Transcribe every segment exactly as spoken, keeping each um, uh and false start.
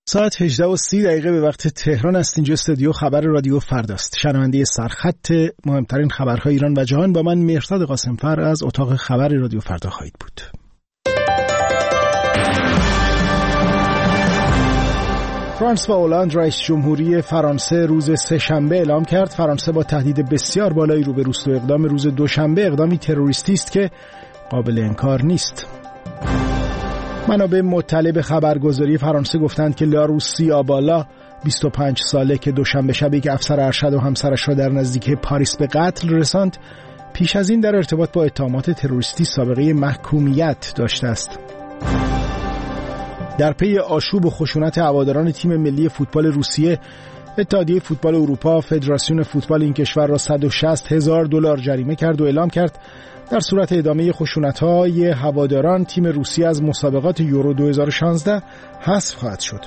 ساعت هجده و سی دقیقه به وقت تهران است. اینجا استودیو خبر رادیو فرداست. شنونده سرخط مهمترین خبرهای ایران و جهان با من مهرداد قاسمفر از اتاق خبر رادیو فردا خواهید بود. فرانسوا هولند رئیس جمهوری فرانسه روز سه‌شنبه اعلام کرد فرانسه با تهدید بسیار بالایی روبروست و اقدام روز دوشنبه اقدامی تروریستی است که قابل انکار نیست. منابع مطلع به خبرگزاری فرانسه گفتند که لاروسی آبالا بیست و پنج ساله که دوشنبه شب یک افسر ارشد و همسرش را در نزدیکی پاریس به قتل رساند، پیش از این در ارتباط با اتهامات تروریستی سابقه محکومیت داشته است. در پی آشوب و خشونت هواداران تیم ملی فوتبال روسیه، اتحادیه فوتبال اروپا فدراسیون فوتبال این کشور را صد و شصت هزار دلار جریمه کرد و اعلام کرد در صورت ادامه خشونت‌های هواداران تیم روسیه از مسابقات یورو دو هزار و شانزده حذف خواهد شد.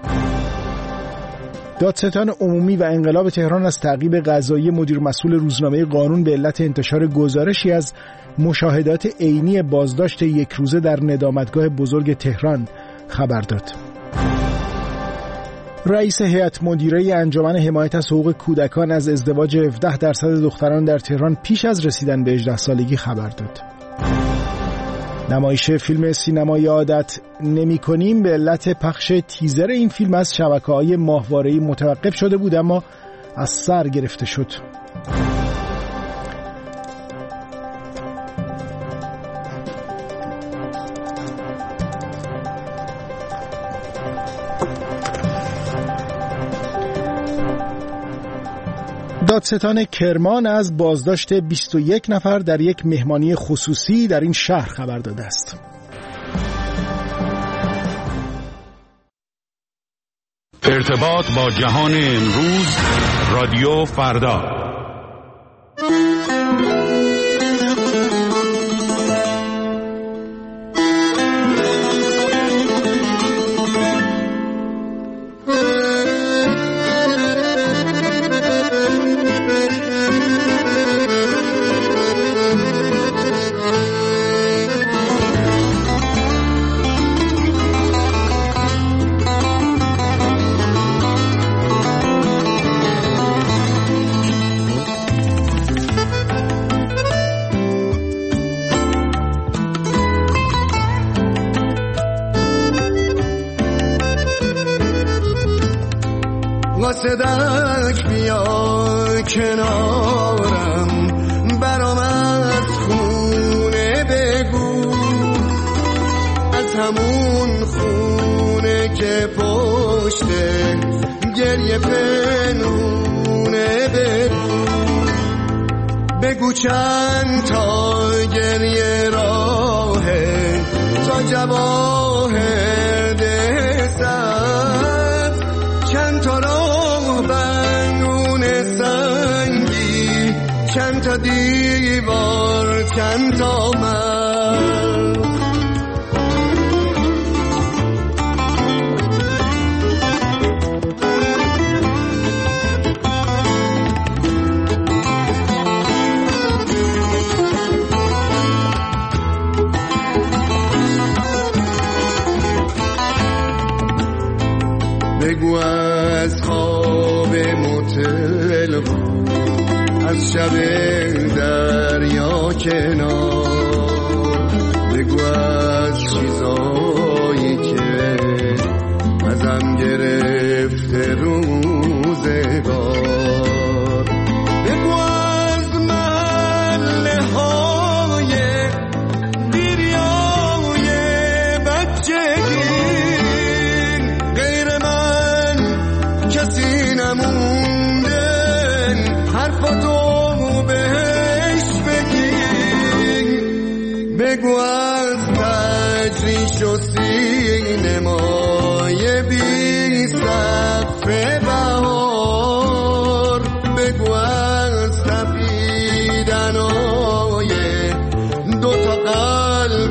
دادستان عمومی و انقلاب تهران از تعقیب قضایی مدیر مسئول روزنامه قانون به علت انتشار گزارشی از مشاهدات عینی بازداشت یک روزه در ندامتگاه بزرگ تهران خبر داد. رئیس هیئت مدیره انجمن حمایت از حقوق کودکان از ازدواج هفده درصد دختران در تهران پیش از رسیدن به هجده سالگی خبر داد. نمایش فیلم سینمایی عادت نمی کنیم به علت پخش تیزر این فیلم از شبکه‌های ماهواره‌ای متوقف شده بود، اما از سر گرفته شد. دادستان کرمان از بازداشت بیست و یک نفر در یک مهمانی خصوصی در این شهر خبر داده است. ارتباط با جهان امروز، رادیو فردا. صدق بیا کنارم، برام از خونه بگو، از همون خونه که پشته گریه پنونه بگو، بگو چند تا گریه راهه تا جواهر دستم، چند تا راه بنگون سنگی، چند تا دیوار، چند تا من. بگو از خواب متل بود، از شب دریا کنار، بگو از چیزایی که ازم گرفته روزگار، بگو از محله های دیریای بچگی، کسی نمونده حرفاتو بهش بگی، بگو از تجریش و سینمای بی سقف بهار، بگو از تپیدنای دوتا قلب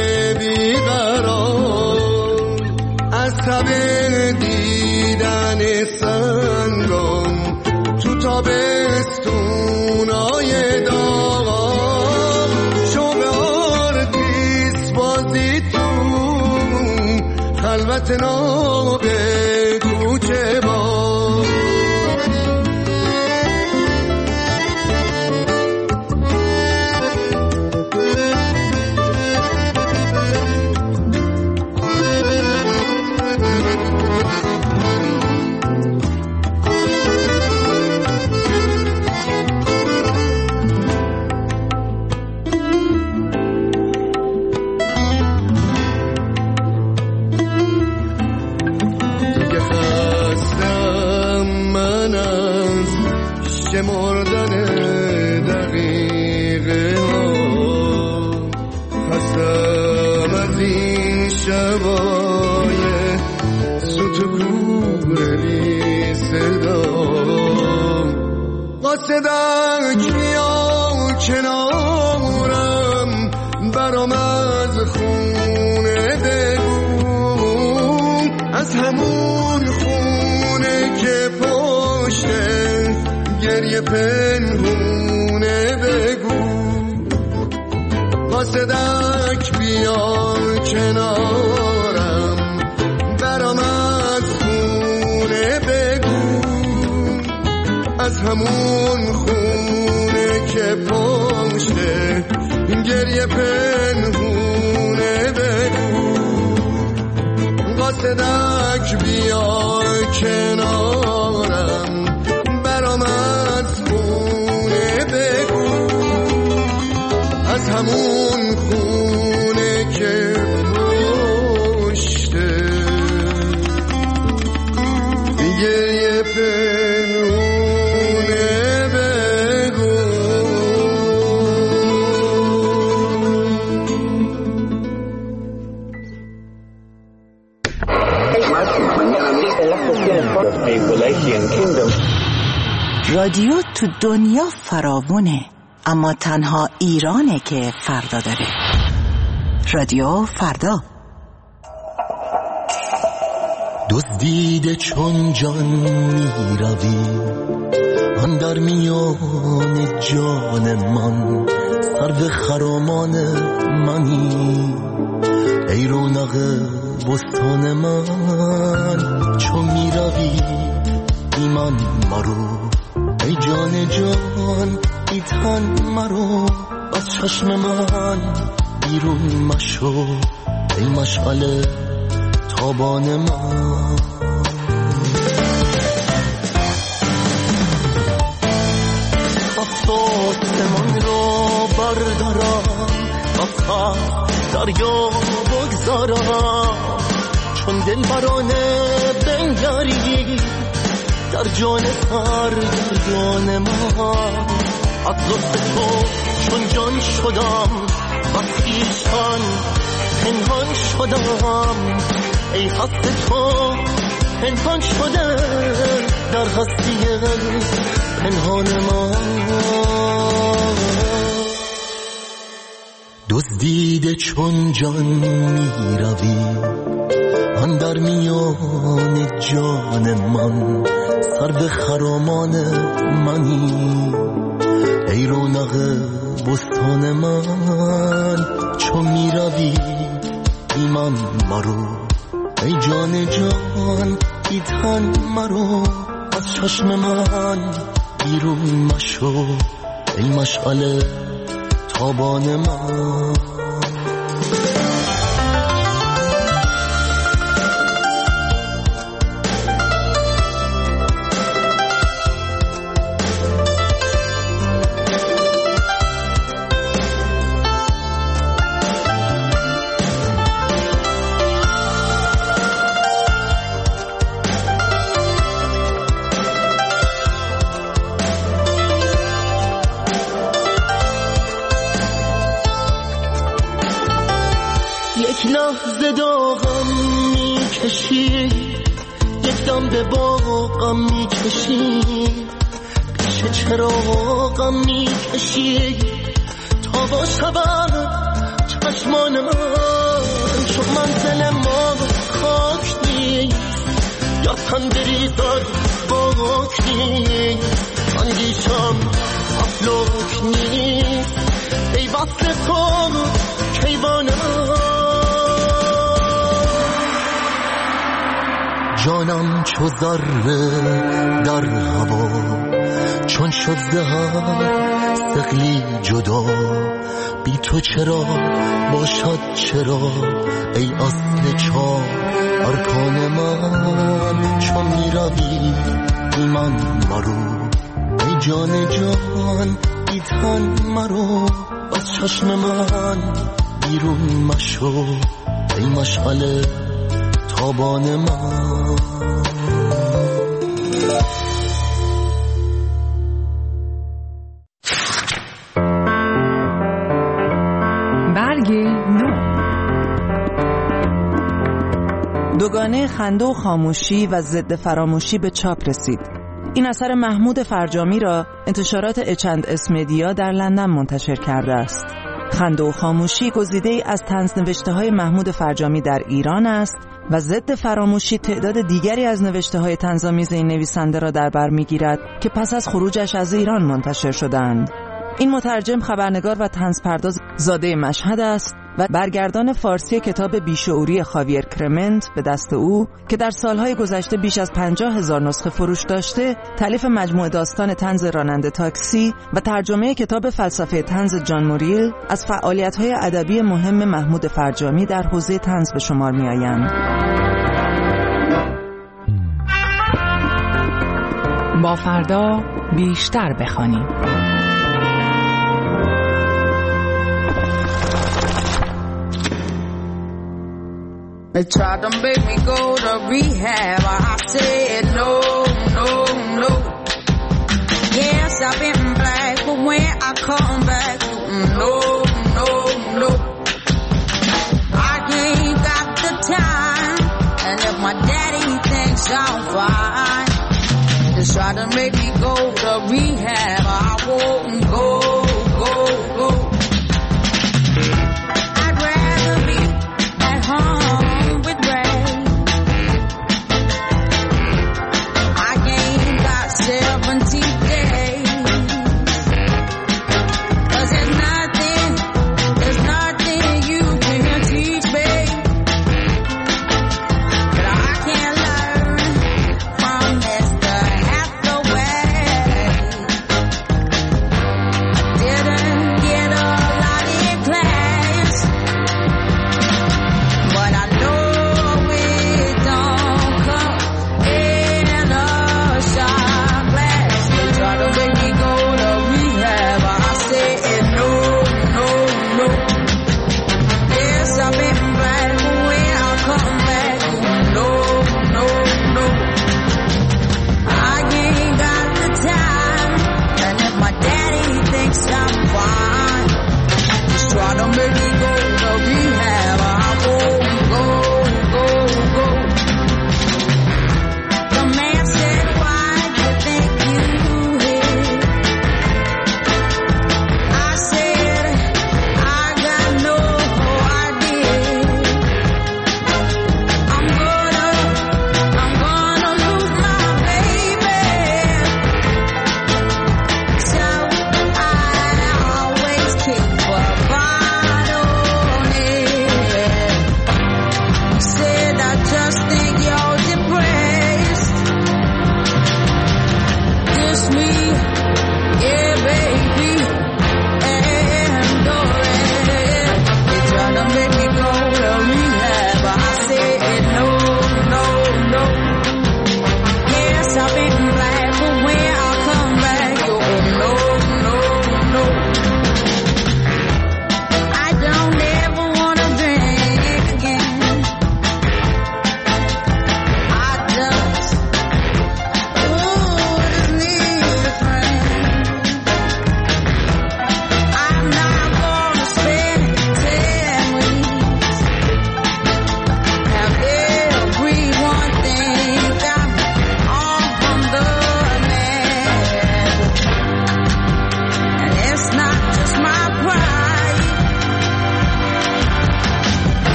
بیقرار، از تبه دیدن سنگم تو تابستونای داغ، شوق آرتیس بازی تو خلوت نابه شمردن دقیقه ها، خستم از این شبای سوت گوره بی صدا. قاصدک بیا کنارم، برام از خونه بگو، از همون خونه که پشته گریه پنهونه بگو. قاصدک بیا کنارم، برام از خونه بگو، از همون خونه که پشته گریه پنهونه بگو. قاصدک بیا کنارم، برام از خونه بگو، از همون خونه که پشته گریه پنهونه بگو. رادیو تو دنیا فراوونه، اما تنها ایرانه که فردا داره. رادیو فردا. دزدیده چون جان می روی، من در میان جان من، سر به خرامان منی، ای رونق بستان من. چون می روی بی من مرو، ای جان جان ای تن مرو، از چشم من بیرون مشو، ای مشعل تابان من. آسمان را بردارم، وسط دریا بگذارم، چون دل برانه بنگری در جان سرگردان من. از لطف تو چون جان شدم، از خویشتن پنهان شدم، ای هست تو پنهان شده در هستی پنهان من. دزدیده چون جان می روی، من در میان جان من، سر به خرامان منی، ای رونق بستان من. چون می روی بی من مرو، ای جان جان ای تن مرو، از چشم من بیرون مشو، ای مشعل تابان من. یک لحظه داغم میکشی، یک دم به باغم میکشی، پیش چراغم میکشی، تا با شبم چشمان من، چون منزل ما خاک نیست، یا تن بریزد باک نیست، اندیشم افلاک نیست، ای وصل تو کیوانم. جانم چو ذره در هوا، چون شد زهر ثقلی جدا، بی تو چرا باشد چرا، ای اصل چار ارکان من. چون می روی بی من مرو، ای جان جان ای تن مرو، از چشم من بیرون مشو، ای مشعل تابان من. نامه خنده و خاموشی و ضد فراموشی به چاپ رسید. این اثر محمود فرجامی را انتشارات اچ اند اس مدیا در لندن منتشر کرده است. خنده و خاموشی گزیده‌ای از طنزنوشته‌های محمود فرجامی در ایران است و ضد فراموشی تعداد دیگری از نوشته‌های طنزآمیز این نویسنده را در بر می‌گیرد که پس از خروجش از ایران منتشر شدند. این مترجم، خبرنگار و طنزپرداز زاده مشهد است و برگردان فارسی کتاب بیشعوری خاویر کرمنت به دست او که در سالهای گذشته بیش از پنجاه هزار نسخه فروش داشته، تالیف مجموعه داستان طنز راننده تاکسی و ترجمه کتاب فلسفه طنز جان موریل از فعالیت‌های ادبی مهم محمود فرجامی در حوزه طنز به شمار می‌آیند. با فردا بیشتر بخوانیم. They tried to make me go to rehab. I said no, no, no. Yes, I've been black, but when I come back, no, no, no. I ain't got the time, and if my daddy thinks I'm fine, they try to make me go to rehab. I won't go, go, go. I'd rather be at home.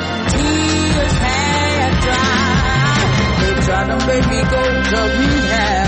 Make me go to rehab.